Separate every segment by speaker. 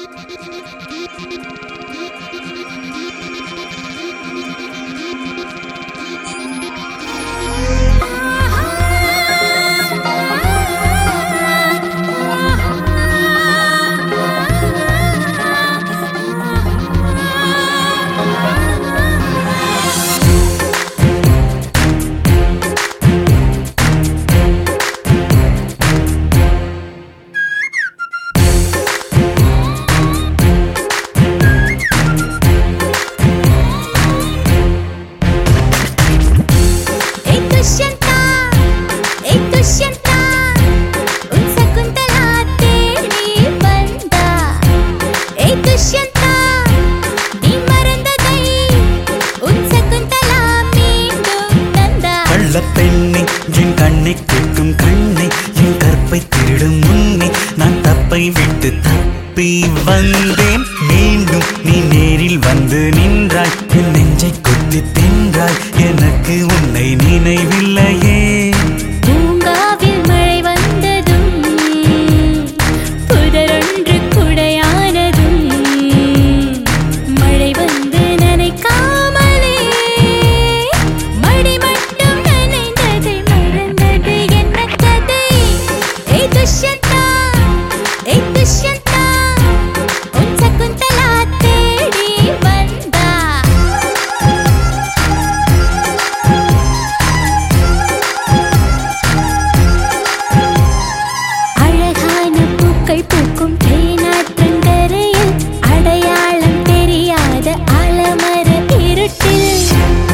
Speaker 1: பெண்ணே என் கண்ணை கேட்கும் கண்ணை என் கற்பை திருடும் முன்னே நான் தப்பை விட்டு தப்பி வந்தேன். மீண்டும் நீ நேரில் வந்து நின்றாய், என் நெஞ்சை கொத்தி தின்றாய், எனக்கு உன்னை நினைவில்லையே.
Speaker 2: பூங்காவில் மழை வந்ததும் புதரொன்று குடையானதும் மழை வந்து நனைக்காமலே மடி மட்டும் நனைந்ததை மறந்தது என்ன கதை? ஏய் துஷ்யந்தா, ஏய் துஷ்யந்தா, உன் சகுந்தலா தேடி வந்தா. அழகான பூக்கள் பூக்கும் தேனாற்றங்கரையில் அடையாளம் தெரியாத ஆலமர இருட்டில்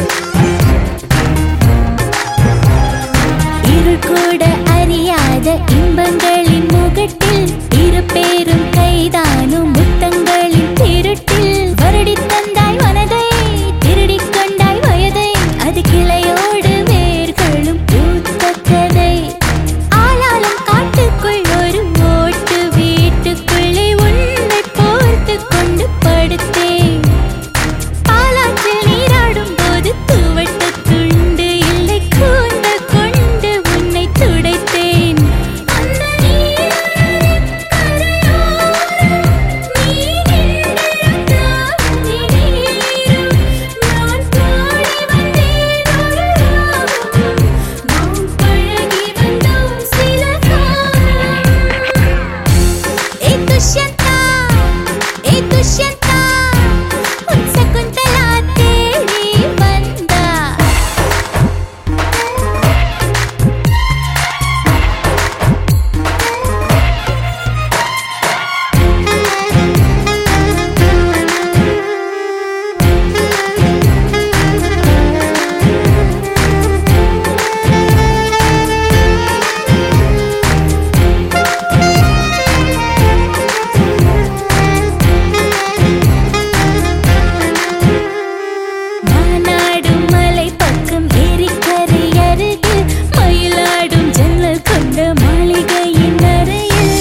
Speaker 2: இருள் கூட அறியாத இன்பங்களின் முகட்டில் இரு பேரும் கைதானும் முத்தங்களின் திருட்டில் வருடித் தந்தாய் மனதை, திருடிக் கொண்டாய் வயதை, அது கிளையோடு வேர்களும் பூத்த கதை. ஆளாலும் காட்டுக்குள் ஒரு ஓட்டு வீட்டுக்குள்ளே உன்னை போர்த்து கொண்டு படுத்தேன். பாலாற்றில் நீராடும் போது துவட்ட துண்டு இல்லை, கூந்தல் கொண்டு உன்னை துடைத்தேன். அந்த நீரின் கரையோரம் நீ நின்றிருந்தால் நீரும் நான் பாடி வந்தேன் ஒரு ராகம். நாம் பழகி வந்தோம் சில காலம். ஏய் துஷ்யந்தா, ஏய் துஷ்யந்தா, உன் சகுந்தலா தேடி வந்தா. மானாடும் மலை பக்கம் ஏரிக்கரை அருகில் மயிலாடும் ஜன்னல் கொண்ட மாளிகையின் அறையில்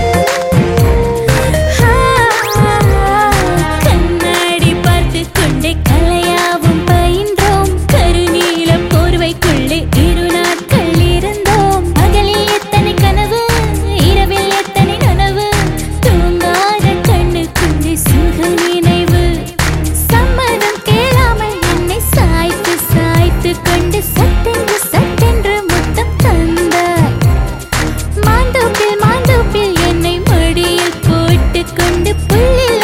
Speaker 2: கண்ணாடி பார்த்து கொண்டே கலையாவும் பயின்றோம். கருநீல போர்வைக்குள்ளே இரு நாட்கள் இருந்தோம். பகலில் எத்தனை கனவு, இரவில் எத்தனை நனவு, தூங்காத கண்ணுக்குள்ளே சுக நினைவு. சம்மதம் கேளாமல் என்னை சாய்த்து சாய்த்து கொண்டு சட்டென்று சட்டென்று முத்தம் தந்தாய். மாந்தோப்பில் மாந்தோப்பில் என்னை மடியில் போட்டுக் கொண்டு புல்லில்